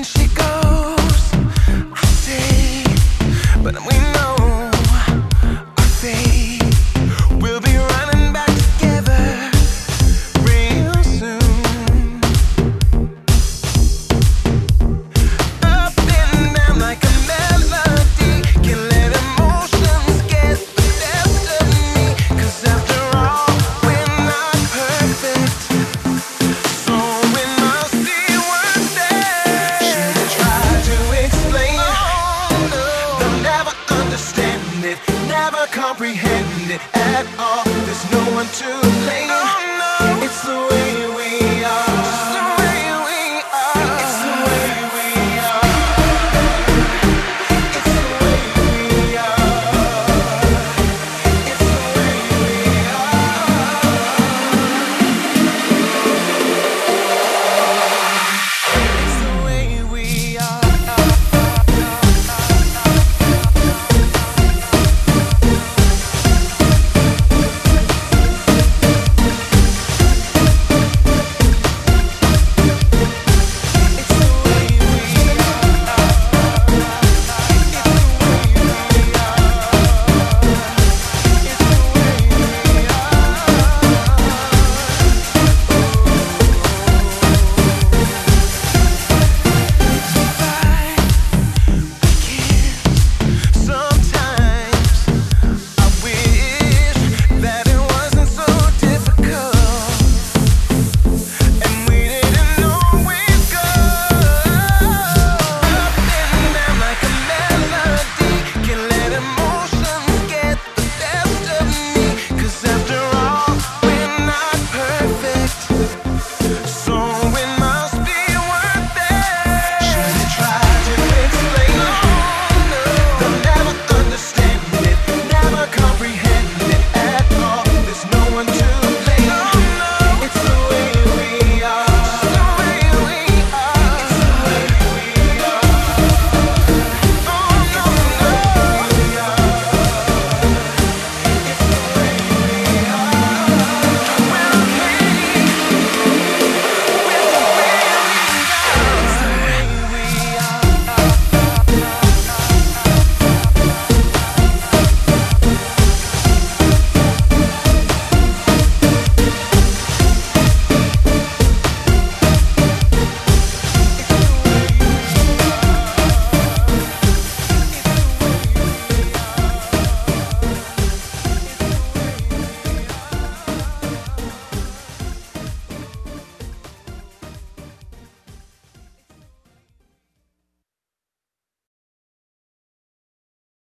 she goes, I stay, but we know our fate. We'll be running back together real soon. Up and down like a melody, can't let emotions get the best of me. 'Cause after all, we're not perfect, so we must be worth it. Should I try to explain it? Oh, no. They'll never understand it, never comprehend it at all. There's no one to blame.